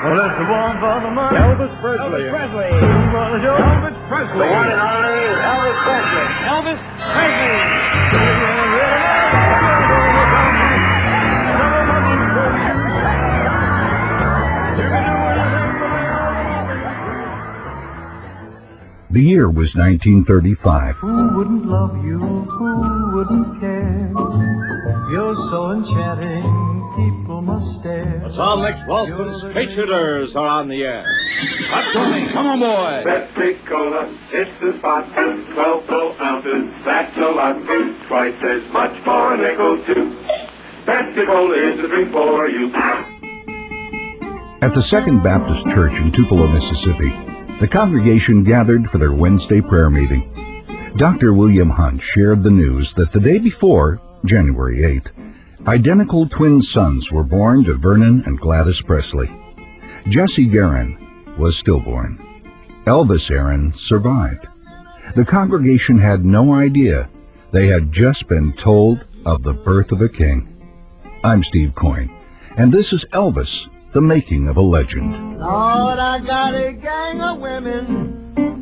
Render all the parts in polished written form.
Well, it's the one for the money. Elvis Presley. Elvis Presley. Elvis Presley. The one and only Elvis Presley. Elvis Presley. The year was 1935. Who wouldn't love you? Who wouldn't care? You're so enchanting, people must stare. Tom McWalton's Straight Shooters are on the air. Hot Tony, come on, boy. Pepsi Cola, it's the spot. 12 full ounces, that's a lot. Twice as much for a nickel, too. Pepsi Cola is the drink for you. At the Second Baptist Church in Tupelo, Mississippi, the congregation gathered for their Wednesday prayer meeting. Dr. William Hunt shared the news that the day before, January 8th, identical twin sons were born to Vernon and Gladys Presley. Jesse Guerin was stillborn. Elvis Aaron survived. The congregation had no idea they had just been told of the birth of a king. I'm Steve Coyne, and this is Elvis, the making of a legend. Lord, I got a gang of women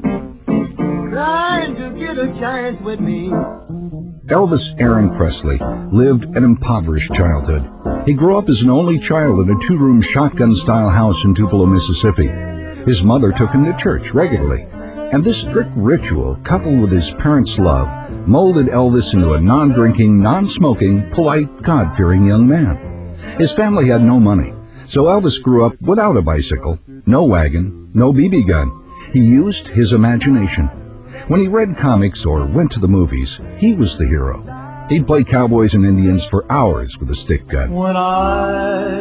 trying to get a chance with me. Elvis Aaron Presley lived an impoverished childhood. He grew up as an only child in a two-room shotgun-style house in Tupelo, Mississippi. His mother took him to church regularly, and this strict ritual, coupled with his parents' love, molded Elvis into a non-drinking, non-smoking, polite, God-fearing young man. His family had no money, so Elvis grew up without a bicycle, no wagon, no BB gun. He used his imagination. When he read comics or went to the movies, he was the hero. He'd play cowboys and Indians for hours with a stick gun. When I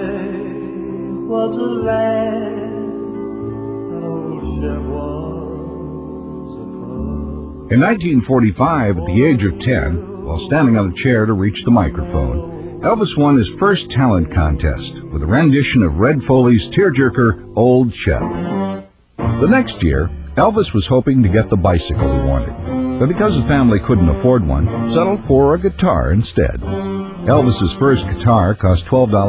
was a lad, an old ship was a club. In 1945, at the age of 10, while standing on a chair to reach the microphone, Elvis won his first talent contest with a rendition of Red Foley's tearjerker, Old Shep. The next year, Elvis was hoping to get the bicycle he wanted, but because the family couldn't afford one, settled for a guitar instead. Elvis's first guitar cost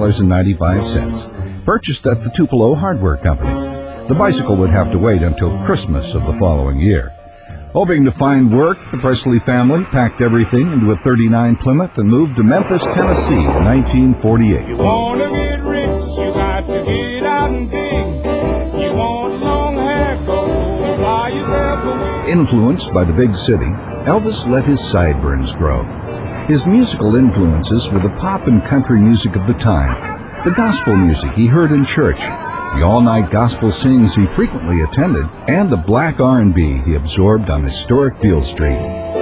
$12.95, purchased at the Tupelo Hardware Company. The bicycle would have to wait until Christmas of the following year. Hoping to find work, the Presley family packed everything into a '39 Plymouth and moved to Memphis, Tennessee in 1948. You want to get rich, you got to get out and dig. You want long hair, go buy yourself a wig. Influenced by the big city, Elvis let his sideburns grow. His musical influences were the pop and country music of the time, the gospel music he heard in church, the all-night gospel sings he frequently attended, and the black R&B he absorbed on historic Beale Street.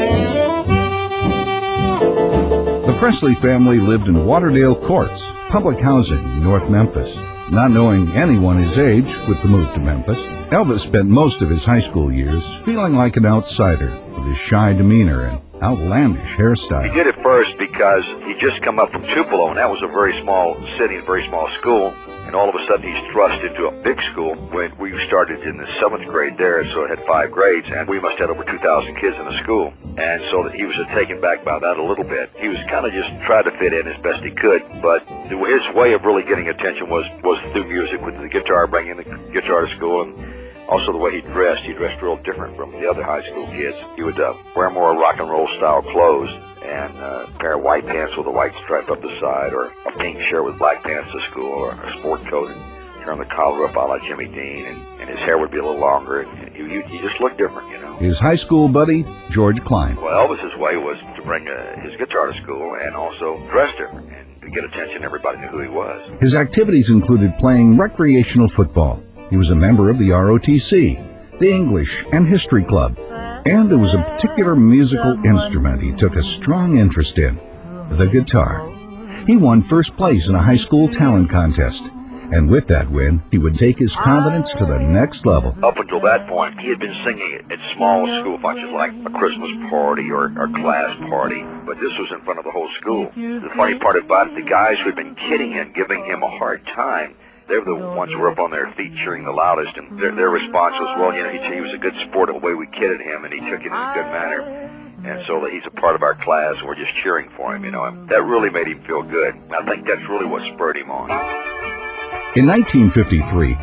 The Presley family lived in Waterdale Courts, public housing in North Memphis. Not knowing anyone his age with the move to Memphis, Elvis spent most of his high school years feeling like an outsider with his shy demeanor and outlandish hairstyle. He did it first because he'd just come up from Tupelo, and that was a very small city, a very small school. And all of a sudden he's thrust into a big school. When we started in the 7th grade there, so it had 5 grades, and we must have had over 2,000 kids in the school. And so that he was taken back by that a little bit. He was kind of just trying to fit in as best he could, but his way of really getting attention was through music, with the guitar, bringing the guitar to school, and also the way he dressed. He dressed real different from the other high school kids. He would wear more rock and roll style clothes, and a pair of white pants with a white stripe up the side, or a pink shirt with black pants to school, or a sport coat, and turn the collar up a la Jimmy Dean, and his hair would be a little longer, and he just looked different, you know. His high school buddy, George Klein. Well, Elvis's way was to bring his guitar to school and also dress different, and to get attention. Everybody knew who he was. His activities included playing recreational football. He was a member of the ROTC, the English and History Club, and there was a particular musical instrument he took a strong interest in, the guitar. He won first place in a high school talent contest, and with that win, he would take his confidence to the next level. Up until that point, he had been singing at small school functions like a Christmas party or class party, but this was in front of the whole school. The funny part about it, the guys who had been kidding him, giving him a hard time, they were the ones who were up on their feet cheering the loudest, and their response was, well, you know, he was a good sport of the way we kidded him, and he took it in a good manner, and so that he's a part of our class, and we're just cheering for him, you know, and that really made him feel good. I think that's really what spurred him on. In 1953,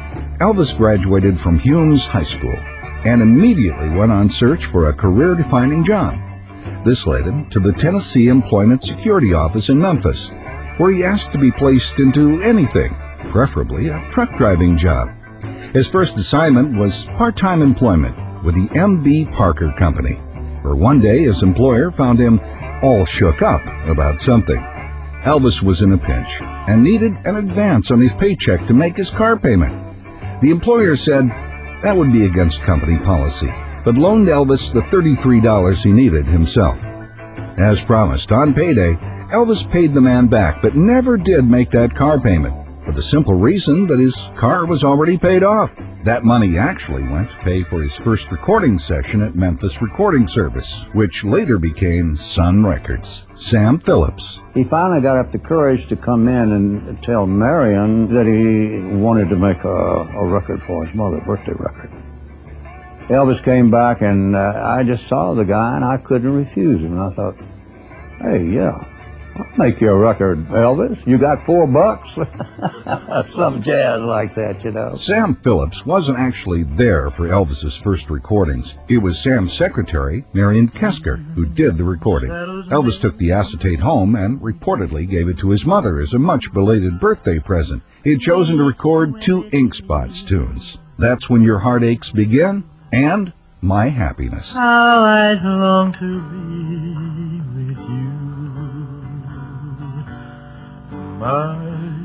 Elvis graduated from Humes High School and immediately went on search for a career-defining job. This led him to the Tennessee Employment Security Office in Memphis, where he asked to be placed into anything, preferably a truck driving job. His first assignment was part-time employment with the M.B. Parker Company, where one day his employer found him all shook up about something. Elvis was in a pinch and needed an advance on his paycheck to make his car payment. The employer said that would be against company policy, but loaned Elvis the $33 he needed himself. As promised, on payday, Elvis paid the man back, but never did make that car payment, for the simple reason that his car was already paid off. That money actually went to pay for his first recording session at Memphis Recording Service, which later became Sun Records. Sam Phillips. He finally got up the courage to come in and tell Marion that he wanted to make a record for his mother, a birthday record. Elvis came back, and I just saw the guy, and I couldn't refuse him. And I thought, hey, yeah, I'll make you a record, Elvis. You got $4? Some jazz like that, you know. Sam Phillips wasn't actually there for Elvis's first recordings. It was Sam's secretary, Marion Kesker, who did the recording. Elvis took the acetate home and reportedly gave it to his mother as a much belated birthday present. He had chosen to record 2 Ink Spots tunes. That's When Your Heartaches Begin and My Happiness. How I long to be with you, my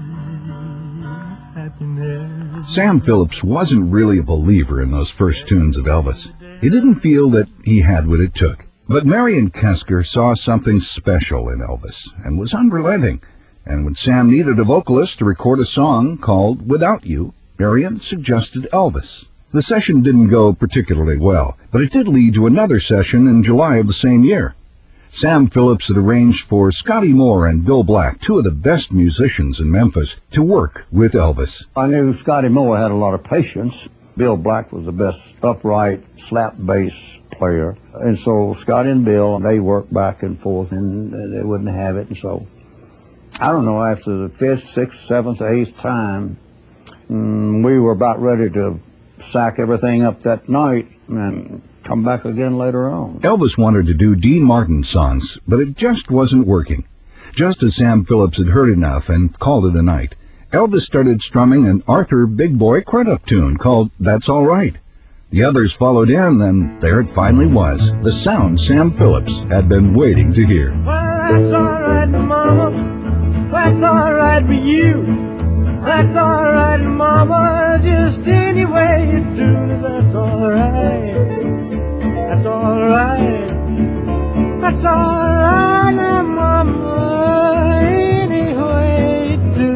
happiness. Sam Phillips wasn't really a believer in those first tunes of Elvis. He didn't feel that he had what it took. But Marion Kesker saw something special in Elvis and was unrelenting. And when Sam needed a vocalist to record a song called Without You, Marion suggested Elvis. The session didn't go particularly well, but it did lead to another session in July of the same year. Sam Phillips had arranged for Scotty Moore and Bill Black, 2 of the best musicians in Memphis, to work with Elvis. I knew Scotty Moore had a lot of patience. Bill Black was the best upright slap bass player. And so Scotty and Bill, they worked back and forth, and they wouldn't have it. And so, I don't know, after the 5th, 6th, 7th, 8th time, we were about ready to sack everything up that night and come back again later on. Elvis wanted to do Dean Martin songs, but it just wasn't working. Just as Sam Phillips had heard enough and called it a night, Elvis started strumming an Arthur Big Boy crunt-up tune called That's All Right. The others followed in, and there it finally was, the sound Sam Phillips had been waiting to hear. Well, that's all right, Mama. That's all right for you. That's all right, Mama. Just any way you do, that's all right. That's all right. That's all right, Mama. Any way you do.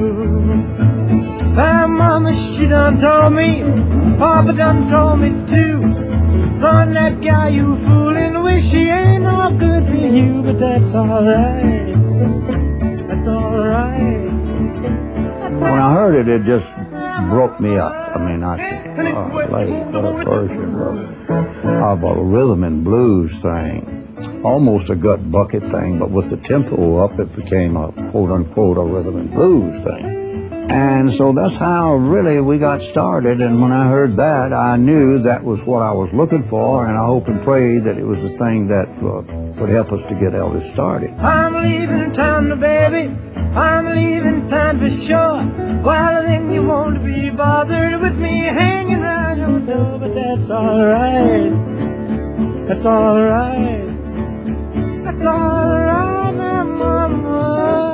My Mama, she done told me. Papa done told me too. Son, that guy you foolin' with, she ain't no good for you, but that's alright. That's alright. When I heard it, it just broke me up. I mean, what a version of a rhythm and blues thing. Almost a gut bucket thing, but with the tempo up, it became a quote-unquote a rhythm and blues thing. And so that's how really we got started, and when I heard that, I knew that was what I was looking for, and I hope and pray that it was the thing that would help us to get Elvis started. I'm leaving town, baby. I'm leaving town for sure. Well, then you won't be bothered with me hanging around your door, but that's all right. That's all right. That's all right, now, Mama.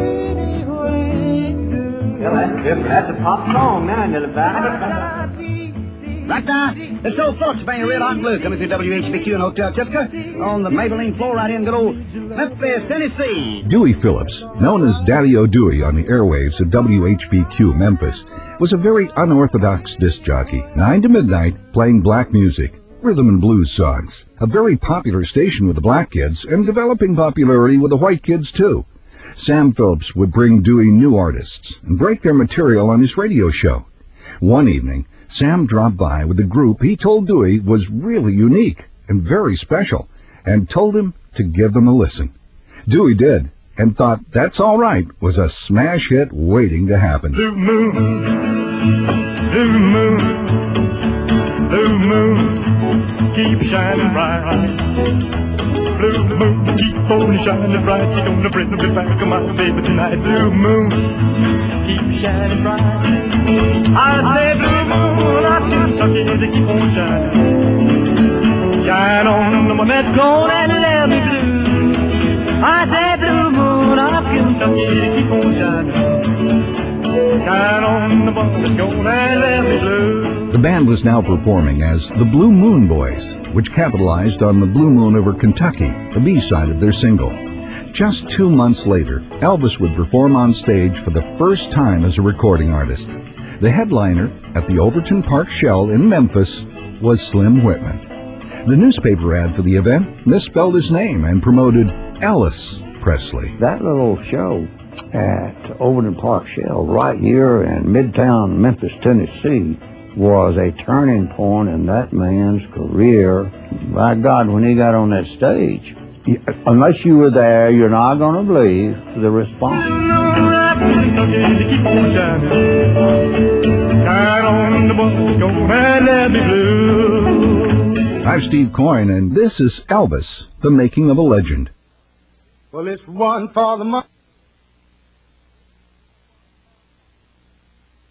That's a pop song now, little baby. Right now, it's old folks bang a real hot blue coming through WHBQ in Hotel Tifka on the Maybelline floor right in good old Memphis, Tennessee. Dewey Phillips, known as Daddy O'Dewey on the airwaves of WHBQ Memphis, was a very unorthodox disc jockey, 9 to midnight, playing black music, rhythm and blues songs. A very popular station with the black kids and developing popularity with the white kids too. Sam Phillips would bring Dewey new artists and break their material on his radio show. One evening, Sam dropped by with a group he told Dewey was really unique and very special, and told him to give them a listen. Dewey did, and thought That's All Right was a smash hit waiting to happen. Blue moon, Blue moon, keep shining bright. Blue moon, keep on shining bright. She's gonna bring me back to my baby tonight. Blue moon, keep shining bright. I say blue moon, I Kentucky to keep on shining. Shine on the one that's gone and let me blue. I say blue moon, I Kentucky to keep on shining. Shine on the one that's gone and let me blue. The band was now performing as the Blue Moon Boys, which capitalized on the Blue Moon over Kentucky, the B-side of their single. Just 2 months later, Elvis would perform on stage for the first time as a recording artist. The headliner at the Overton Park Shell in Memphis was Slim Whitman. The newspaper ad for the event misspelled his name and promoted Ellis Presley. That little show at Overton Park Shell right here in Midtown Memphis, Tennessee, was a turning point in that man's career. By God, when he got on that stage, unless you were there, you're not going to believe the response. I'm Steve Coyne, and this is Elvis, the Making of a Legend. Well, it's one for the money.